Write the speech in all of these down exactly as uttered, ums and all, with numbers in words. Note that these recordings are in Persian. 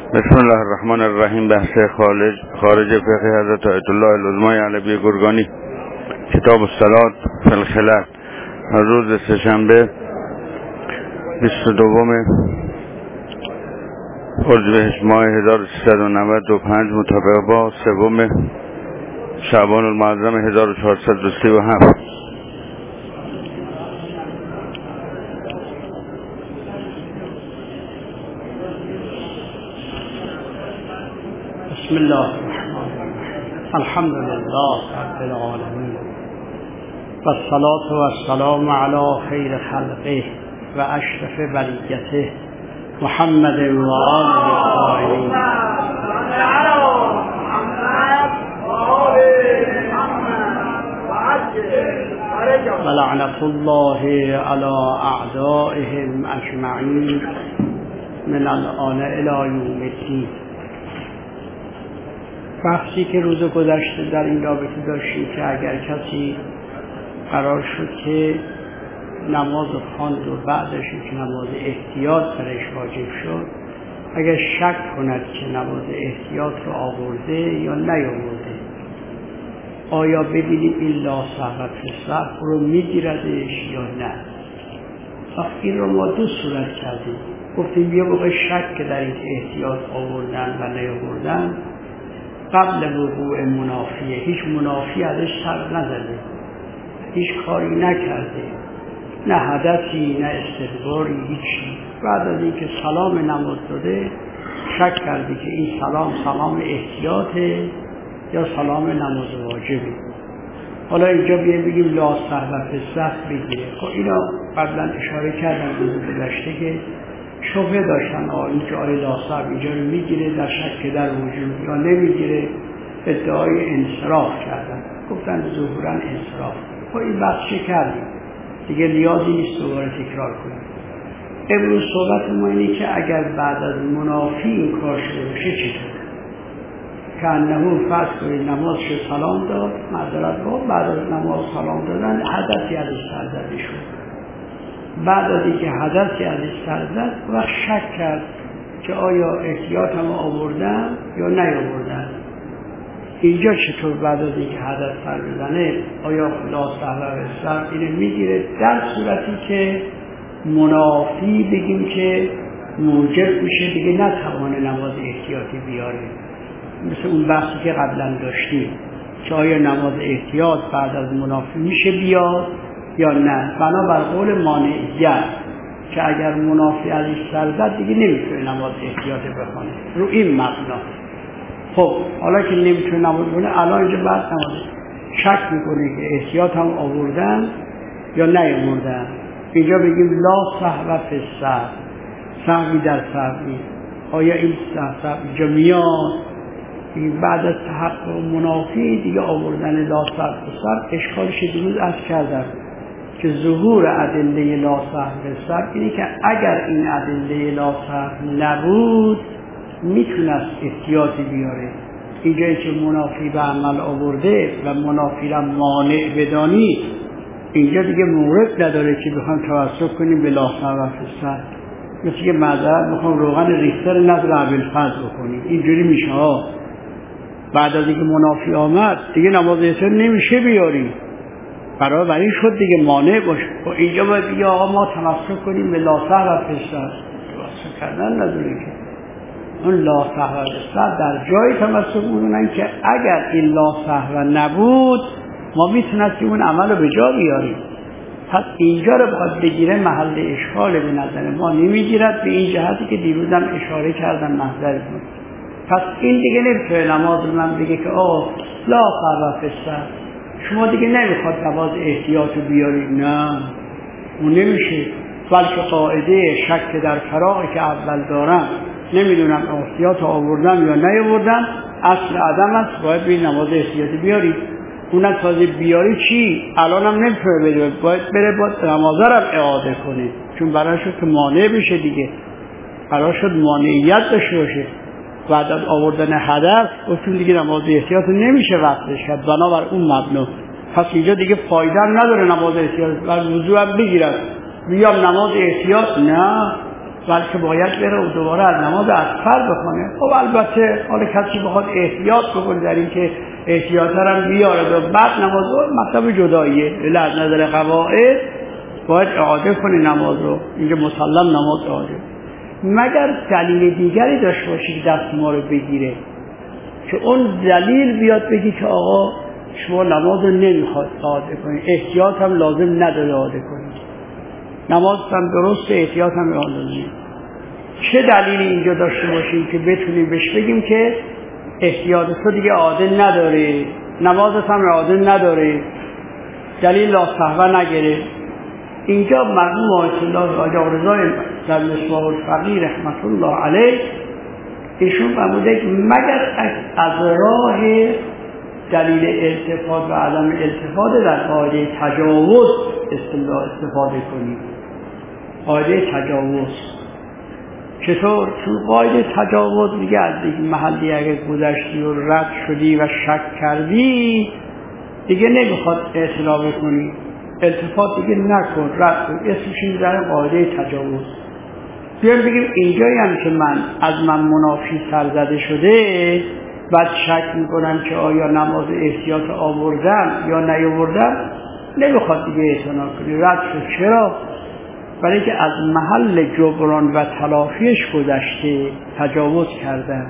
بسم الله الرحمن الرحیم. بحث خارج خارج فقه حضرت آیت الله العظمای علوی گرگانی، کتاب الصلاة فی الخلاء، روز سه‌شنبه بیست و دوم اردیبهشت ماه هزار و سیصد و نود و پنج مطابق با سوم شعبان المعظم هزار و چهارصد و سی و هفت. بسم الله الرحمن الرحیم. الحمد لله رب العالمین و الصلاة و السلام علی خیر خلقه و اشرف بریته محمد و آله الطاهرین و لعنة الله علی اعدائهم اجمعین من الآن الی یوم الدین. بحثی که روز گذشته در این رابطه داشتیم که اگر کسی قرار شد که نماز خواند و بعدش که نماز احتیاط برش واجب شد، اگر شک کند که نماز احتیاط رو آورده یا نیاورده، آیا ببینیم این لا سهو فی السهو رو میگیردش یا نه؟ این رو ما دو صورت کردیم. گفتیم یه موقع شک که در این احتیاط آوردن و نیاوردن قبل وقوع منافیه، هیچ منافی ازش سر نزده، هیچ کاری نکرده، نه حدثی نه استدباری، هیچی. بعد از اینکه سلام نماز داده شک کرده که این سلام سلام احتیاطه یا سلام نماز واجبه. حالا اینجا بیایم بگیم لا سهو فی السهو بگیره. خب اینا قبلا اشاره کردم روز گذشته که شبهه داشتن آه این که آره لا سهو اینجا رو میگیره، در شک در وجود یا نمیگیره، ادعای انصراف کردن، گفتن ظهورا انصراف. خب این بحث چه کردیم دیگه، نیازی نیست دوباره تکرار کنیم. امروز صحبت ما اینه که اگر بعد از منافی این کار شده باشه چطور؟ که انه فرض کنید نماز شد سلام داد، معذرت با بعد از نماز سلام دادن حدثی ازش سر زده شد، بعد از اینکه حدثی ازش سر زد و شک کرد که آیا احتیاط هم آوردن یا نیاوردن. اینجا چطور بعد از اینکه حدث سر بزنه آیا لا سهو فی السهو اینه میگیره؟ در صورتی که منافی بگیم که موجب میشه دیگه نتوانه نماز احتیاطی بیاره، مثل اون بحثی که قبلا داشتیم که آیا نماز احتیاط بعد از منافی میشه بیاد یا نه. بنابر قول مانعیت که اگر منافی ازش سر زد دیگه نمیتونه نماز احتیاط بخونه، رو این مبنا. خب حالا که نمیتونه نماز بخونه، الان اینجا بعد نماز شک میکنه که احتیاط هم آوردن یا نیاوردن. اینجا بگیم لا سهو فی السهو، سهوی در سهوی. آیا این سهو اینجا میاد بعد از تحقق منافی دیگه آوردن لا سهو فی السهو؟ اشکالش دیروز عرض کردم که ظهور ادله لا سهو فی السهو اینه که اگر این ادله لا سهو نبود میتونست احتیاطی بیاره. اینجایی که منافی به عمل آورده و منافی را مانع بدانی، اینجا دیگه مورد نداره که بخوام توسط کنیم به لا سهو فی السهو. مثل که معذرت بخوام روغن ریختر نظر ابوالفضل بکنیم، اینجوری میشه ها. بعد از اینکه منافی آمد دیگه نماز احتیاط نمیشه بیاری، برای برای شد دیگه مانع باشه. و اینجا باید بگه آقا ما تمسک کنیم به لا سهو فی السهو. تمسک کردن نداره که اون لا سهو فی السهو در جای تمسک میکنن که اگر این لا سهو نبود ما میتونستیم اون عمل رو به جا بیاریم. پس اینجا رو باید بگیره، محل اشکال به نظر ما نمیگیرد، به این جهتی که دیروزم اشاره کردم محضرتون. پس این دیگه نمیتونه نماز رو من بگه که آه لا سهو فی السهو، شما دیگه نمیخواد نماز احتیاط رو بیاری. نه اون نمیشه، بلکه قاعده شک در فراغی که اول دارم نمیدونم احتیاط آوردم یا نیاوردم، اصل عدم است، باید به نماز احتیاطی بیاری. اونم تازه بیاری چی؟ الان هم نمیتونه بده، باید بره با نمازه رو اعاده کنه، چون برای شد که مانع بشه دیگه، برای شد مانعیت داشته باشه. بعد از آوردن حدث گفتیم دیگه نماز احتیاط نمیشه وقتش کرد بنابر اون مبنا. پس اینجا دیگه فایده نداره نماز احتیاط و وضو هم بگیرد بیام نماز احتیاط. نه، بلکه باید بره و دوباره از نماز اصغر بخونه. خب البته حالا کسی بخواد احتیاط بکنه در این که احتیاط هم بیاره و بعد نماز رو مطلب جداییه، ولی از نظر قواعد باید اعاده کنه نماز رو، اینجا مسلم نماز اعاده، مگر دلیل دیگری داشته باشه که دست ما رو بگیره، که اون دلیل بیاد بگی که آقا شما نماز رو نمیخواد اعاده کنید، احتیاط هم لازم نداره اعاده کنید، نماز هم درست، احتیاط هم اعاده کنید. چه دلیلی اینجا داشته باشیم که بتونیم بهش بگیم که احتیاط تو دیگه اعاده نداره، نمازت هم اعاده نداره، دلیل لا صحوه نگیره. اینجا مرحوم آیت الله آقا رضای در مصباح الفقیه رحمت الله علیه ایشون فرموده که مگر از راه دلیل التفات و عدم التفات در قاعده تجاوز اصطلاح استفاده کنیم. قاعده تجاوز چطور؟ چون قاعده تجاوز میگه از دیگه محلی اگر گذشتی و رد شدی و شک کردی دیگه نمیخواد اعتراف کنی، التفات دیگه نکن، رد کن، اسمش میذاره قاعده تجاوز. بیایم بگیم اینجایی هم که من از من منافی سرزده شده بعد شک میکنم که آیا نماز احتیاط آوردم یا نیاوردم، نمیخواد دیگه اعتراف کنی، رد شد. چرا؟ برای که از محل جبران و تلافیش گذشته، تجاوز کردن.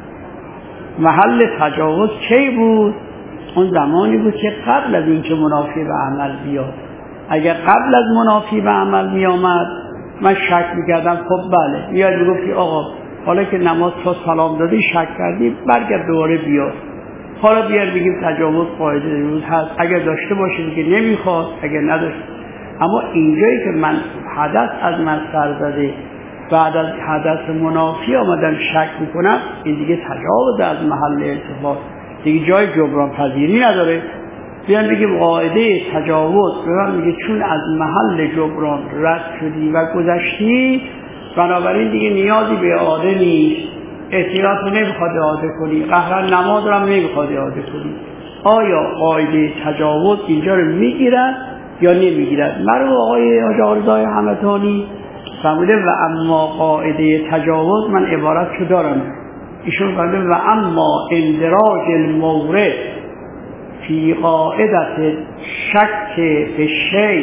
محل تجاوز کی بود؟ اون زمانی بود که قبل از اینکه منافی به عمل بیاد. اگر قبل از منافی به عمل می آمد من شک میکردم، خب بله میاد میگفتی آقا حالا که نماز تا سلام دادی شک کردی برگرد دوباره بیاد. حالا بیار بگیم تجاوز قاعده روز هست، اگر داشته باشه دیگه نمیخواد، اگر نداشت. اما اینجایی که من حدث از من سر زده بعد از حدث منافی آمدم شک میکنم، این دیگه تجاوز از محل التفات، دیگه جای جبران پذیری نداره. بیان بگیم قاعده تجاوز، بیان میگه چون از محل جبران رد شدی و گذشتی بنابراین دیگه نیازی به اعاده نیست، احتیاط رو نمیخواد اعاده کنی، قهرن نماز رو هم نمیخواد اعاده کنی. آیا قاعده تجاوز اینجا رو میگیرد یا نمیگیرد؟ مرحوم آقای حاج رضای همدانی فرموده و اما قاعده تجاوز من عبارتشو دارم، ایشون فرموده و اما اندراج المورد فی قاعدت شک به شیء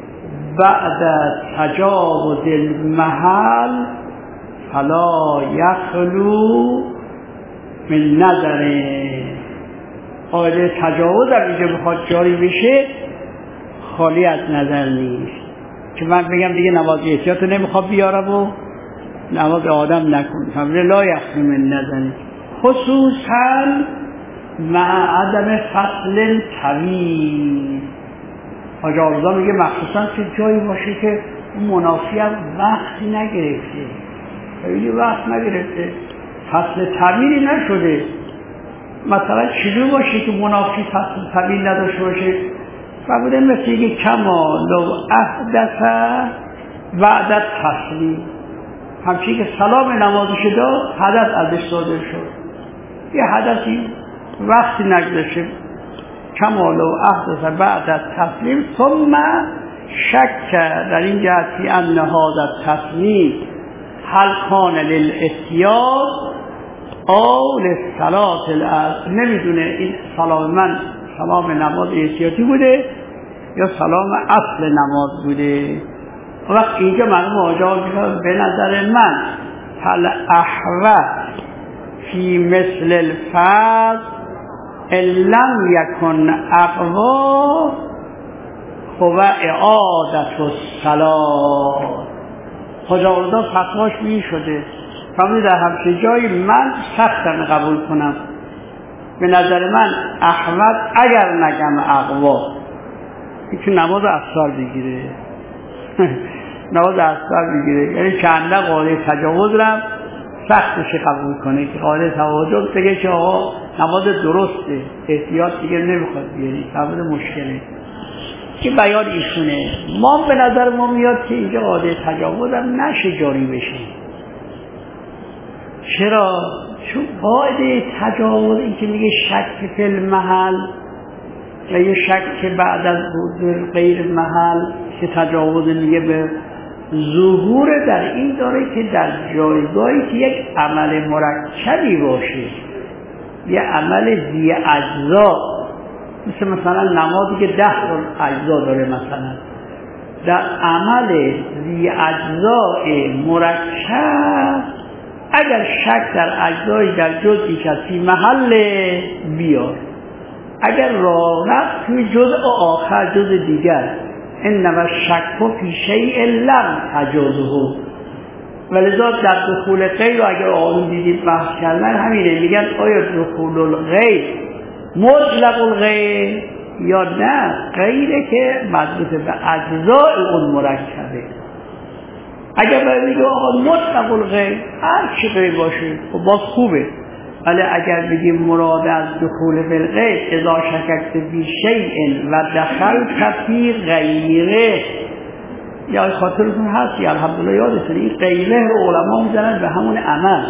بعد تجاوز المحل فلا یخلو من نظر. قاعده تجاوز هم اینجا بخواد جاری بشه خالی از نظر نیست که من بگم دیگه نماز احتیاط رو نمیخواد بیارم و نماز آدم نکن، فهمیده لا یخلو من نظر، خصوصا مع عدم فصل طویل. حاج آرزا میگه مخصوصا که جایی باشه که منافی هم وقتی نگرفته، خیلی وقت نگرفته، فصل طویلی نشده. مثلا چیزی باشه که منافی فصل طویل نداشته باشه، فرموده مثل یه کما لو احدث بعد تسلیم، همچنین که سلام نمازش داد حدث ازش صادر شد، یه حدثی وقتی نگذشته، کما لو احدث بعد تسلیم ثم شک در این جهتی ان هذا التسلیم هل کان للاحتیاط او للصلاة الاصل، نمیدونه این سلام من سلام نماز احتیاطی بوده یا سلام اصل نماز بوده. وقت اینجا مرحوم آجا میگه به نظر من هل احوط فی مثل الفرض ان لم یکن اقوا هو اعادت الصلاة. حاجا رضا فتواش می شده فرمود در همچه جایی من سختم قبول کنم، به نظر من احمد اگر نگم اقوا که نماز افسار بگیره نماز افسار بگیره، یعنی چنده قاعده تجاوز رم سختش قبول کنه که قاعده تجاوز بگه که آقا نماز درسته، احتیاط دیگه نمیخواد بیاری، نماز مشکله. که بیان ایشونه. ما به نظر ما میاد که اینجا قاعده تجاوز هم نشه جاری بشه. چرا؟ چون قاعده تجاوز این که میگه شک فی المحل و یه شک بعد از حضور غیر محل که تجاوز میگه به ظهور در این داره که در جایگاهی که یک عمل مرکبی باشه، یه عمل ذی اجزا، مثل مثلا نمازی که ده اجزا داره، مثلا در عمل ذی اجزای مرکب اگر شک در اجزای در جزئی کسی محل بیار، اگر راه رفت توی جزء آخر جزء دیگر، انما الشک فی شیء لم تجزه، ولذا در دخول غیر اگر آن دیدید بحث کردن همینه، میگن آیا دخول الغیر مطلق الغیر یا نه غیره که مربوط به اجزای اون مرکبه. اگر بگید آقا مطلق الغیر هر چی غیر باشه خب باز خوبه، ولی اگر بگیم مراد از دخول بالغیر اذا شککت فی شیء و دخلت فی غیره، یا خاطرتون هست یا الحمدلله یادتون این غیره رو علما میزنن به همون عمل،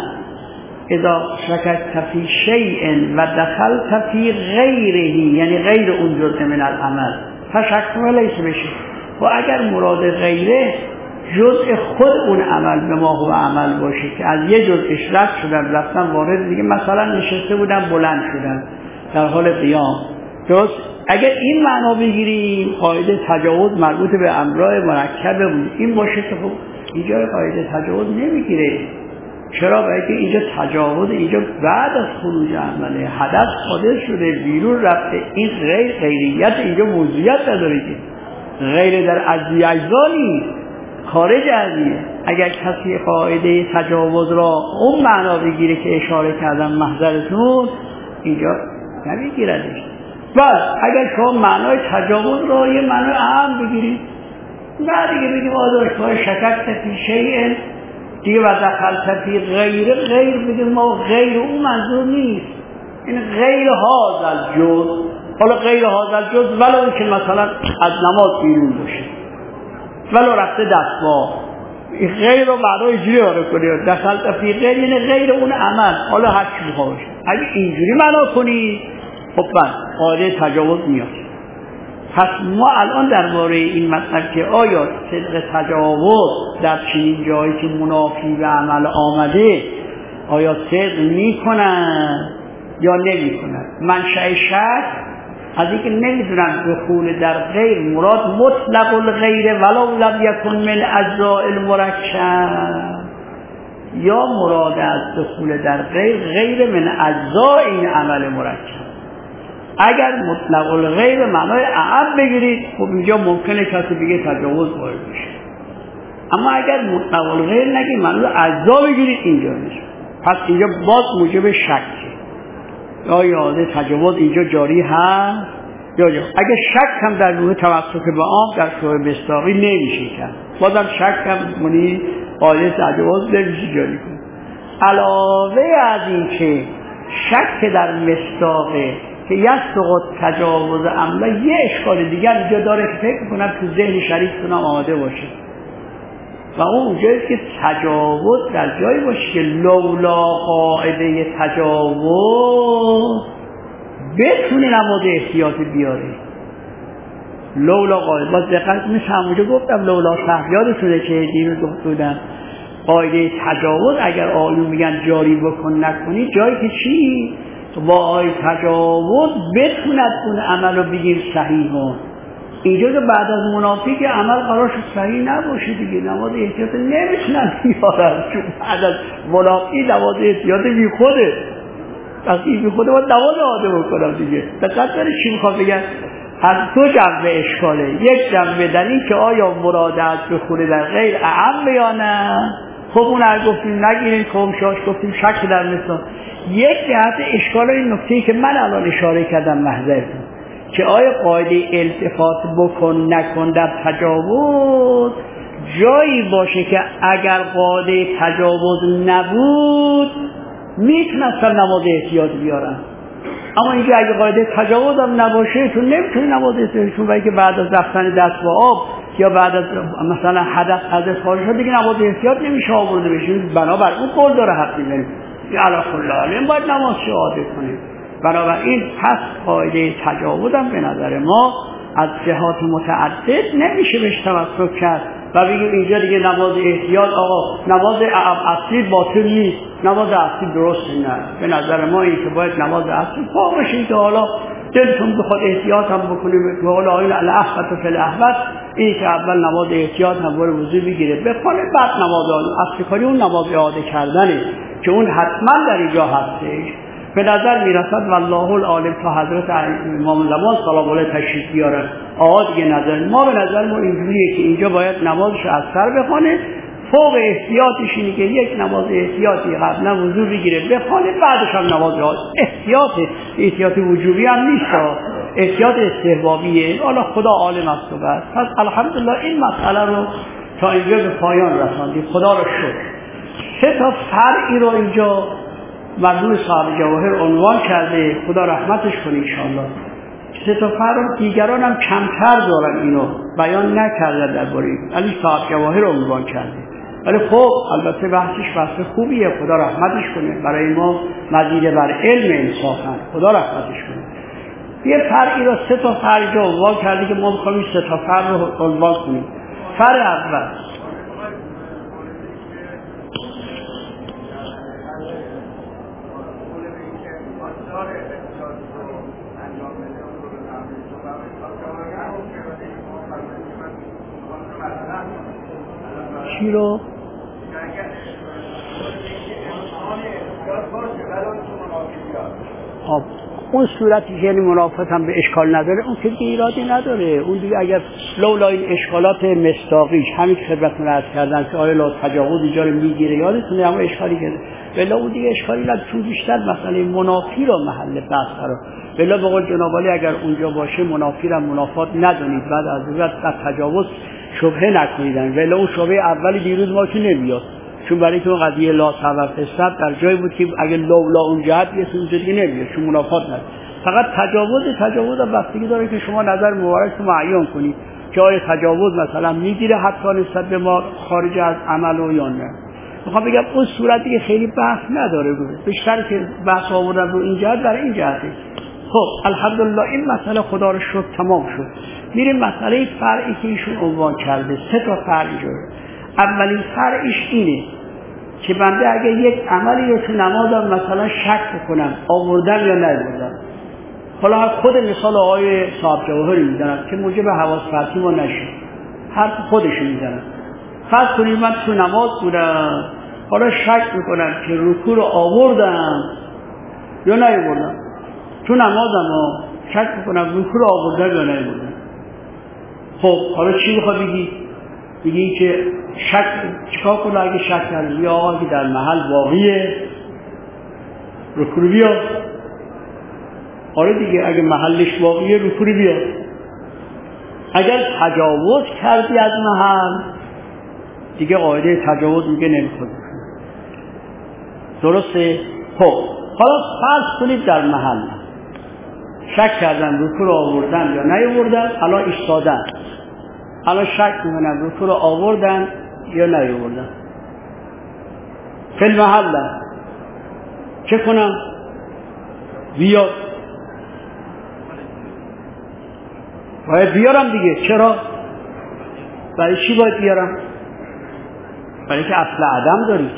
اذا شککت فی شیء و دخلت فی غیره، یعنی غیر اون جزء من العمل تشکک لیس بشه. و اگر مراد غیره جزء خود اون عمل به ما هو عمل باشه که از یه جزءش رد شدن رفتن وارد دیگه، مثلا نشسته بودن بلند شدن در حال قیام، درست؟ اگر این معنا بگیریم قاعده تجاوز مربوط به امرای مرکبه بود این باشه که خب اینجا قاعده تجاوز نمیگیره. چرا؟ برای که اینجا تجاوز اینجا بعد از خروج عمله هدف صادر شده بیرون رفته، این غیر غیریت اینجا موضوعیت نداره که غیر در اجزای اجزا نیست، خارج ازیه. اگر کسی قاعده تجاوز را اون معنا بگیره که اشاره کردم محضرتون اینجا نمیگیردش. بس اگر شما معنای تجاوز را یه معنای عام بگیرید، بعد دیگه بگیم آدرشگاه شکک فی شیء دیگه و دخلت فی غیر غیر بگیم ما غیر اون منظور نیست، این غیر هذا الجزء. حالا غیر هذا الجزء ولو که مثلا از نماز بیرون باشه ولو رفته دستماه، غیر رو بعدا اینجوری آره کنید دخلت فی غیر یعنی غیر اون عمل، حالا هر چی بخواه باشه اگه اینجوری معنا کنید خب بس قاعده تجاوز میاد. پس ما الان درباره این مطلب که آیا صدق تجاوز در چنین جایی که منافی به عمل آمده آیا صدق میکنن یا نمیکنن، منشأ شک از اینکه نمیدونن دخول در غیر مراد مطلق الغیر ولو لم یکن من اجزاء المرکب، یا مراد از دخول در غیر غیر من اجزاء این عمل مرکب. اگر مطلق الغیر معنای اعم بگیرید خب اینجا ممکنه کسی بگه تجاوز وارد بشه، اما اگر مطلق الغیر نگید معنای اجزا بگیرید اینجا میشه. پس اینجا باز موجب شکه، یا یاده تجاوز اینجا جاری هست یا جا. اگه شک هم در روح توسط به عام در شروع مصداقی نمیشه کرد، بازم شک هم منی قاعده تجاوز نمیشه جاری کنه. علاوه از این که شک در مصداقه که یسقط تجاوز عمله یه اشکال دیگر اینجا داره که فکر کنم تو ذهن شریفتون آماده باشه، و اون اونجایی که تجاوز در جایی باشه که لولا قاعده تجاوز بتونه نماز احتیاطی بیاره. لولا قاعده باز دقیق مثل همونجا گفتم لولا صحب یادتونه که دیروز گفت بودن قاعده تجاوز اگر آیون میگن جاری بکن نکنی جایی که چی؟ با آی تجاوز بتوند اون عمل رو بگیر صحیح هون. اینجا که بعد از منافی که عمل قرارش صحیح نباشه دیگه نماز احتیاط نمیتونن بیارن، چون بعد از منافی نماز احتیاط بی خوده، وقتی بی خوده باید نماز آده بکنم دیگه. دقت داره چی میخوام بگن؟ از دو جنبه اشکاله، یک جنبه در این که آیا مراد از دخول در غیر اعم یا نه، خب اون هر گفتیم نگیریم کمشاش گفتیم شک در مثال. یک جهت اشکال این نکته‌ای که من الان اشاره کردم محضرتون که آیا قاعده التفات بکن نکن در تجاوز جایی باشه که اگر قاعده تجاوز نبود میتونستن نماز احتیاط بیارن، اما اینکه اگه قاعده تجاوز هم نباشه تو نمیتونی نماز احتیاط، چون برای که بعد از رفتن دست با آب یا بعد از مثلا حدث از خارج شد دیگه نماز احتیاط نمیشه آورده بشه، بنابر اون قول داره حق می‌بریم علا کل حال باید نماز شهاده کنیم. بنابراین پس قاعده تجاوز هم به نظر ما از جهات متعدد نمیشه بهش توسط کرد و بگیم اینجا دیگه نماز احتیاط آقا نماز اصلی باطل نیست، نماز اصلی درست نه. به نظر ما این که باید نماز اصلی پا باشیم که حالا دلتون بخواد احتیاط هم بکنیم، که حالا آیل الاحوت و فی الاحوت، این که اول نماز احتیاط هم باید وضو بگیره بخونه، بعد نماز اصلی کاری اون نماز اعاده کردنه که اون حتما در اینجا هستش. به نظر میرسد والله العالم تا حضرت امام زمان سلام الله تشریف بیارن آقا دیگه نظر ما به نظر ما اینجوریه که اینجا باید نمازش از سر بخونه، فوق احتیاطش اینه که یک نماز احتیاطی قبلا وضو بگیره بخونه، بعدش هم نماز احتیاط احتیاط وجوبی هم نیست، احتیاط استحبابیه. حالا خدا عالم است و بس. پس الحمدلله این مسئله رو تا اینجا به پایان رساندیم، خدا رو شکر. سه تا فرعی رو اینجا مرحوم صاحب جواهر عنوان کرده، خدا رحمتش کنه انشاءالله. سه تا فرع دیگران هم کمتر دارن اینو بیان نکردن درباره این، ولی صاحب جواهر عنوان کرده. ولی خب البته بحثش بحث خوبیه، خدا رحمتش کنه، برای ما مزید بر علم انصافا، خدا رحمتش کنه. یه فرعی رو سه تا فرع رو عنوان کرده که ما می‌خوایم سه تا فرع رو عنوان کنیم. فرع اول چی رو؟ آب اون صورتی که یعنی منافات هم به اشکال نداره، اون که ایرادی نداره. اون دیگه اگر لولا این اشکالات مصداقیش همین خدمتتون عرض کردن که آیا لا تجاوز اینجا رو میگیره یادتونه، اما اشکالی که بلا اون دیگه اشکالی نداره، چون بیشتر مسئله منافی رو محل بحث قرار بلا به قول جناب عالی اگر اونجا باشه منافی رو منافات ندونید، بعد از اون بعد تجاوز شبهه نکنیدن، ولی اون شبهه اولی دیروز ما که نمیاد، چون برای که اون قضیه لا سبب حساب در جایی بود که اگه لولا اون جهت بیست اونجا دیگه نمیاد، چون منافات نداره. فقط تجاوز تجاوز بستگی داره که شما نظر مبارک رو معین کنید که آیا تجاوز مثلا میگیره حتی نسبت به ما خارج از عمل و یا نه. میخوام بگم اون صورت دیگه خیلی بحث نداره، بیشتر که بحث آوردن رو این جهت برای این جهته. خب الحمدلله این مسئله خدا رو شد تمام شد. میریم مسئله فرعی که ایشون عنوان کرده، سه تا فرعی داره. اولین فرعش اینه که بنده اگه یک عملی رو تو نمازم مثلا شک بکنم آوردم یا نبردم، حالا خود مثال آقای صاحب جواهری میزنم که موجب حواس فرطی ما نشه، حرف خودشو میزنم. فرض کنید من تو نماز بودم، حالا شک میکنم که رکوع رو آوردم یا نبردم، تو نمازم ها شک میکنم رکوع رو آوردم یا نبردم. خب حالا چی میخواد بگی؟ بگی که شک چیکار کنه اگه شک کردی؟ یا آقا که در محل واقعیه رکوع بیا. آره دیگه اگه محلش واقعیه رکوع بیا. اگر تجاوز کردی از محل دیگه قاعده تجاوز میگه نمیخواد. درسته؟ خب حالا فرض کنید در محل شک کردن رکوع رو آوردن یا نیاوردن، الان ایستادن، الان شک میکنن رکوع رو آوردن یا نیاوردن، فی المحل چه کنم؟ بیاد باید بیارم دیگه. چرا؟ برای چی باید بیارم؟ برای که اصل عدم دارید،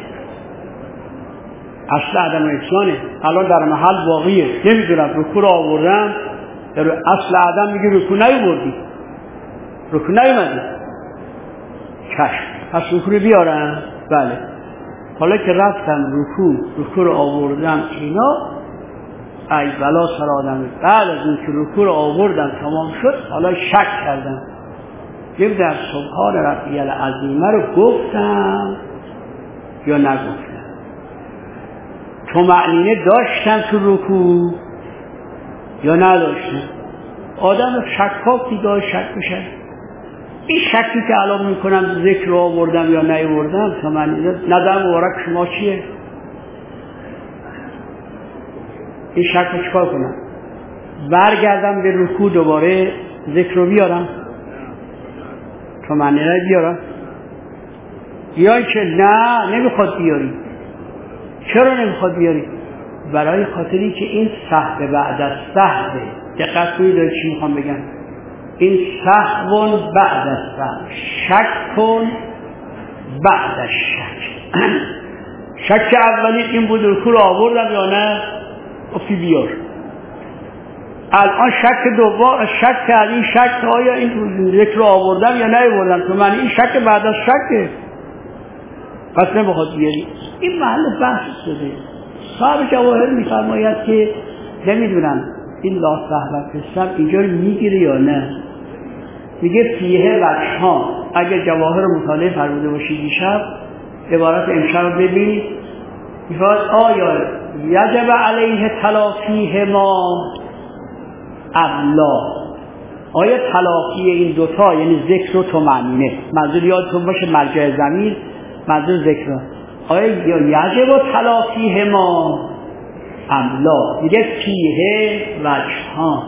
اصل عدم اتیانه. الان در محل واقعیه، نمیدونم رکوع رو آوردم، در اصل عدم میگه رکوع نیاوردی، رکوع نیومدی، چشم پس رکوع بیارم. بله حالا که رفتم رکوع رکوع رو آوردم اینا، ای بلا سر آدم. بعد از این که رکوع رو آوردم تمام شد، حالا شک کردم گفت در سبحان ربی العظیم رو گفتم یا نگفتم، طمأنینه داشتم تو رکوع یا نداشتم. آدم شکاک دیگه شک میشه. این شکی که الان میکنم ذکر رو آوردم یا نیاوردم طمأنینه نظر مبارک شما چیه؟ این شک رو چکار کنم؟ برگردم به رکوع دوباره ذکر رو بیارم، طمأنینه بیارم، یا که نه نمیخواد بیاری. چرا نمیخواد بیاری؟ برای خاطری که این سهو بعد از سهوه. دقت کنید چی میخوام بگم. این سهو بعد از سهو، شک کن بعد از شک. شک اولی این بود رکوع رو آوردم یا نه، گفتی بیار. الان شک دوم، شک کردی، شک آیا این ذکر رو آوردم یا نیاوردم، تو من این شک بعد از شکه، پس نمیخواد بیاری. این محل بحث شده. صاحب جواهر میفرماید که نمیدونم این لا سهو فی اینجا رو میگیره یا نه. میگه فیه وجهان. اگر جواهر مطالعه فرموده باشید دیشب عبارت امشب رو ببینید، میفرماید آیا یجب علیه تلافیه ما ابلا، آیا تلافی این دوتا یعنی ذکر و طمأنینه، منظور یادتون باشه مرجع ضمیر منظور ذکر، آیا یجب تلافیه ما ابلا. میگه فیه وجهان.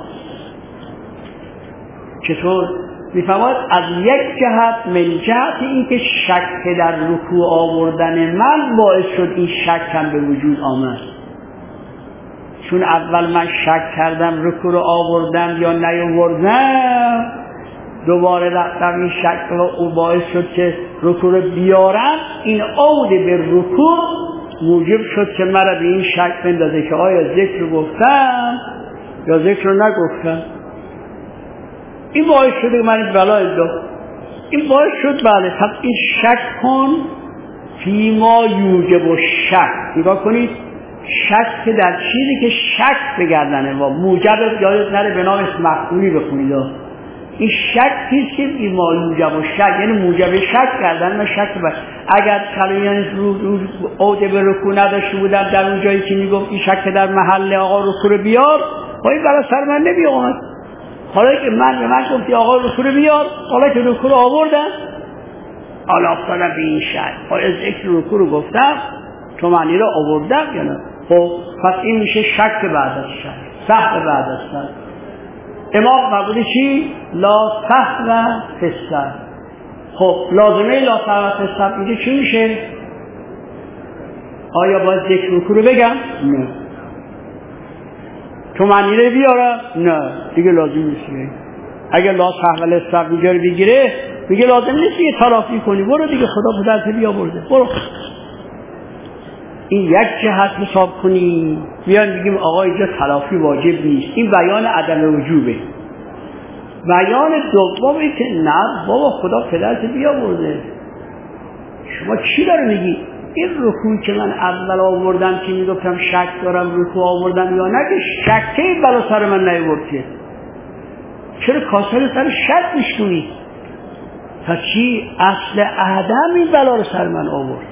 چطور؟ میفهمد از یک جهت، من جهت این که شک در رکوع آوردن من باعث شد این شکم به وجود آمد، چون اول من شک کردم رکوع رو آوردم یا نیاوردم، دوباره رفتم این شک رو او باعث شد که رکوع رو بیارم. این عود به رکوع موجب شد که مرا به این شک بندازه که آیا ذکر رو گفتم یا ذکر رو نگفتم. این باعث شده که من این بلا ادا این باعث شد بله طب این شک کن فیما یوجب و شک. نگاه کنید، شک در چیزی که شک بگردنه و موجب یادت نره به نام اسم مفعولی بخونید. این شک چیزی که فیما یوجب و شک یعنی موجب شک کردن. من شک بر اگر کلمه رو رو عود به رکوع نداشته بودم در اون جایی که میگفت این شک در محل آقا رکوع رو بیار، با این برای سر من نمی آمد. حالا که من به من گفتی آقا رکوع رو بیار، حالا که رکوع رو آوردم حالا افتادم به این شک، آیا ذکر رکوع رو گفتم تو معنی رو آوردم یا نه. خب پس این میشه شک بعد از شک، سهو بعد از سهو. امام فرموده چی؟ لا سهو فی السهو. خب لازمه لا سهو فی السهو اینجا چی میشه؟ آیا باید ذکر رکوع رو بگم؟ نه. تو معنی رو بیارم؟ نه دیگه لازم نیست. اگر لا سهو فی السهو اینجا رو بگیره دیگه لازم نیست یه تلافی کنی، برو دیگه خدا پدرت بیا برده، برو. این یک جهت حساب کنی، بیان بگیم آقا اینجا تلافی واجب نیست، این بیان عدم وجوبه. بیان دومی که نه بابا خدا پدرت بیا برده، شما چی داره میگی؟ این رکوعی که من اول آوردم که میگفتم شک دارم رکوع آوردم یا نه، که شکه بلا سر من نیورده، چرا کاسر سر شک میشونی؟ پس چی؟ اصل عدم این بلا رو سر من آورد،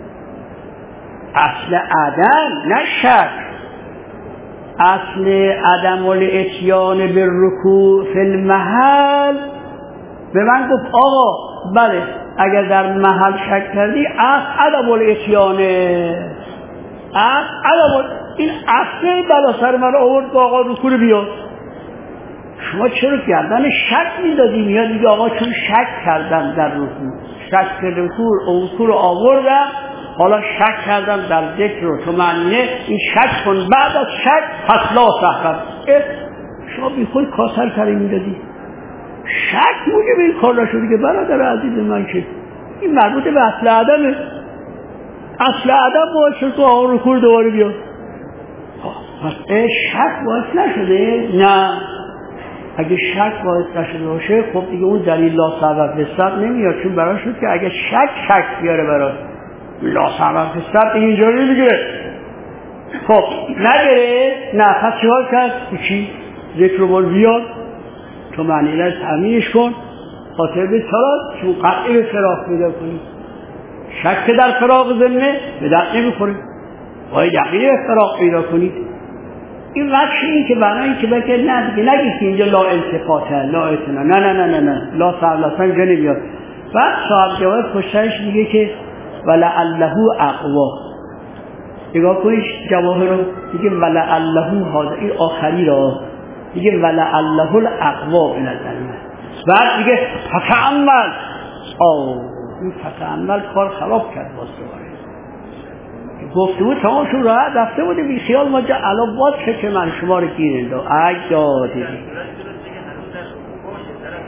اصل عدم نه شک. اصل عدم الاتیان به رکوع فی المحل به من گفت آقا بله اگر در محل شک کردی اصل عدم الاتیانه، اصل عدم این اصل بلا سر من آورد که آقا رکوع بیا. شما چرا گردن شک میدادی؟ میاد میگه آقا چون شک کردم در رکوع، شک رکوع رکوع رو آوردم، حالا شک کردم در ذکر رو تو معنیه، این شک کن بعد از شک پس لا سهو. شما بی خود کاسر کاری میدادی، شک موجب این کار نشده که برادر عزیز من که این مربوط به اصل عدمه. اصل عدم باید شد که آقا رکوع دوباره بیا. پس شک باید نشده؟ نه. اگه شک باید نشده باشه خب دیگه اون دلیل لا سهو فی السهو نمیاد، چون برای شد که اگه شک شک بیاره برای لا سهو فی السهو اینجوری میگیره. خب نگره نه، پس چیکار کرد؟ چی؟ ذکر رو بار بیاد تو معنی لازم تعمیش کن، خاطر به سرات چون قطعی به فراغ پیدا کنی. شک در فراغ ضمنه به درد نمیخوره، باید یقینی به فراغ پیدا کنید. این وقتی این که برای این که بگه نه دیگه نگید که اینجا لا التفاته لا اعتنا، نه نه نه نه نه لا سهو لا سهو اینجا نمیاد. بعد صاحب جواب پشترش میگه که ولعله اقوا. نگاه کنید جواهر رو میگه ولعله هذا، این آخری را میگه ولعله الاقوا به نظر من. بعد میگه فتأمل، آو این فتأمل کار خراب کرد باز دوباره. گفته بود تمام شو راحت رفته بودی بی خیال ما جا الان باز که من شما رو گیر انداخت. اگه دیدی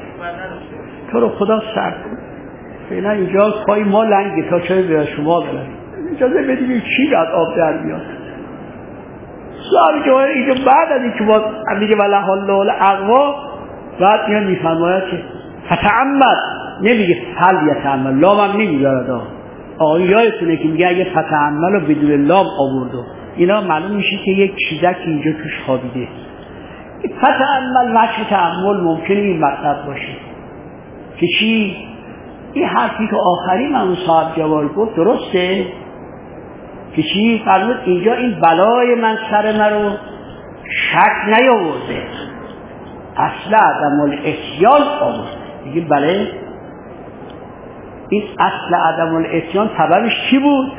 تو رو خدا سر کن، فعلا اینجا پای ما لنگه تا چه به شما برن، اجازه بدیم چی از آب در میاد. سوال که اینجا بعد از اینکه ما میگه وله الله الاقوا، بعد میاد میفرماید که فتعمد، نمیگه فل یتعمل، لام هم نمیذاره. آقای یادتونه که میگه اگه فتعمل رو بدون لام آورد، اینا معلوم میشه که یک چیزک اینجا توش خوابیده. فتعمل وجه تعمل ممکنه این مطلب باشه که چی؟ این حرفی که آخری من صاحب جوال گفت درسته که چی؟ فرمود اینجا این بلای من سر من رو شک نیاورده، اصل عدم الاتیان آورده. میگه بله، این اصل عدم الاتیان سببش چی بود؟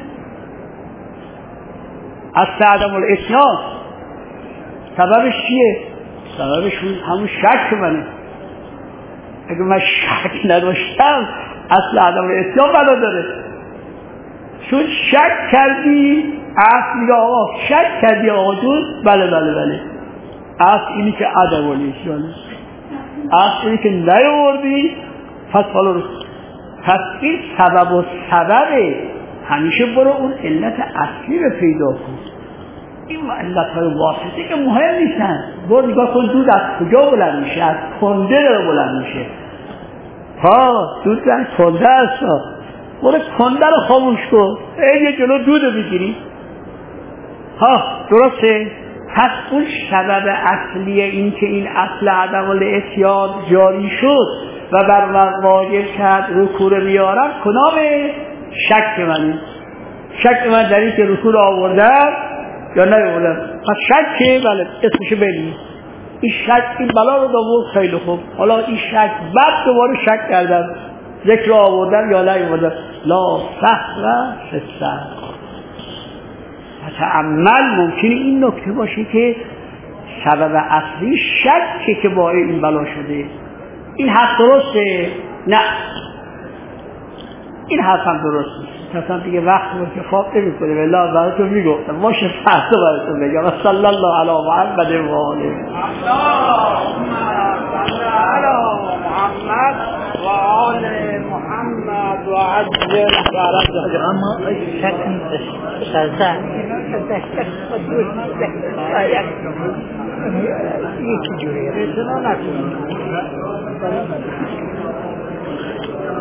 اصل عدم الاتیان سببش چیه؟ سببش همون شک منه. اگه من شک نداشتم اصل عدم الاتیان بلا داره، چون شک کردی اصل میگه آقا شک کردی آقا جون، بله بله بله اصل اینی که عدم الاتیان، اصل اینی که نیاوردی پس حالا پس این سبب و سببه. همیشه برو اون علت اصلی رو پیدا کن. این علت های واسطه که مهم نیستن. برو نگاه کن دود از کجا بلند میشه؟ از کنده رو بلند میشه. ها دود از کنده است، برو کنده رو خاموش کن، این یه جلو دود رو بگیری. ها درسته؟ پس اون سبب اصلی این که این اصل عدم الاتیان جاری شد و بر واجب کرد رکوع رو بیارم، کنامه شک منه. شک من در این که رکوع رو آوردم یا نیاوردم، پس شک بله اسمشو ببینید. این شک این بلا رو داورد، خیلی خوب. حالا این شک بعد دوباره شک کردم ذکر رو آوردم یا نیاوردم، لا سهو فی السهو. تعمل ممکنه این نکته باشه که سبب اصلی شکه که باعث این بلا شده. این حرف درسته؟ نه، این حرف هم درست نیست. مثلا دیگه وقت رو که خواب نمی کنه والله براتون میگفتم باشه فردا براتون بگم. صلی الله علی محمد و آله اللهم صل علی محمد و آل محمد و عجل فرجه. اما شکن شرطه یکی جوریه